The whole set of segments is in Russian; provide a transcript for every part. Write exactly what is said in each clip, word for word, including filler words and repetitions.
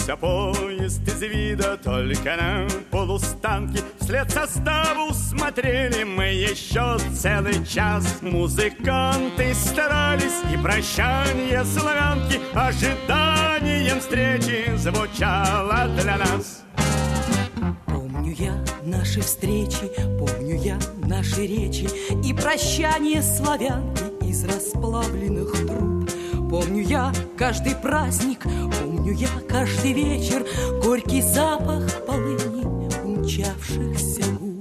Тронулся поезд из вида только на полустанке. Вслед составу смотрели мы еще целый час. Музыканты старались, и прощание славянки ожиданием встречи звучало для нас. Помню я наши встречи, помню я наши речи и прощание славянки из расплавленных труб. Помню я каждый праздник, помню я каждый вечер, горький запах полыни умчавшихся губ.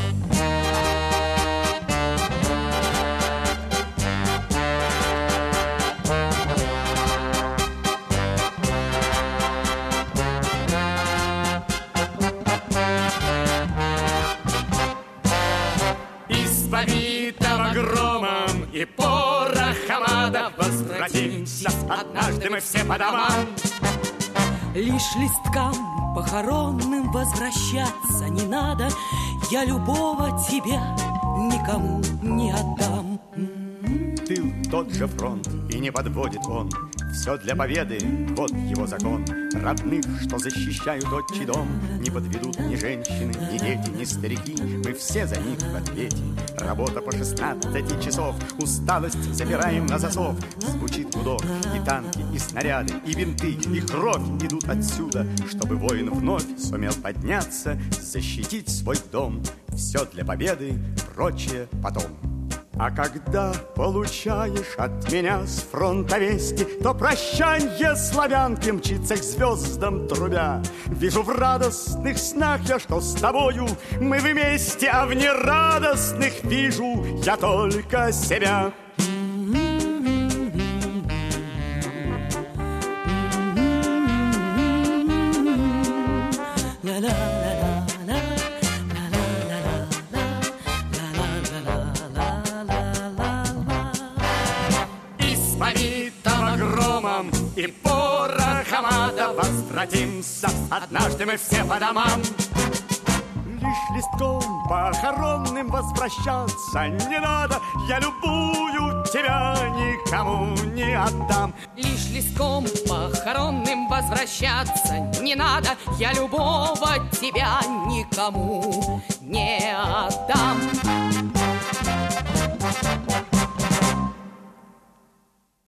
Побитого громом и порохом ада возвратимся однажды мы все по домам. Лишь листкам похоронным возвращаться не надо. Я любого тебя никому не отдам. Тыл тот же фронт, и не подводит он. Все для победы, вот его закон. Родных, что защищают отчий дом, не подведут ни женщины, ни дети, ни старики. Мы все за них в ответе. Работа по шестнадцати часов, усталость запираем на засов. Звучит гудок, и танки, и снаряды, и винты, и кровь идут отсюда, чтобы воин вновь сумел подняться, защитить свой дом. Все для победы, прочее потом. А когда получаешь от меня с фронта вести, то прощанье славянки мчится к звездам трубя. Вижу в радостных снах я, что с тобою мы вместе, а в нерадостных вижу я только себя. И порохом ада возвратимся однажды мы все по домам. Лишь листком похоронным возвращаться не надо. Я любую тебя никому не отдам. Лишь листком похоронным возвращаться не надо. Я любого тебя никому не отдам.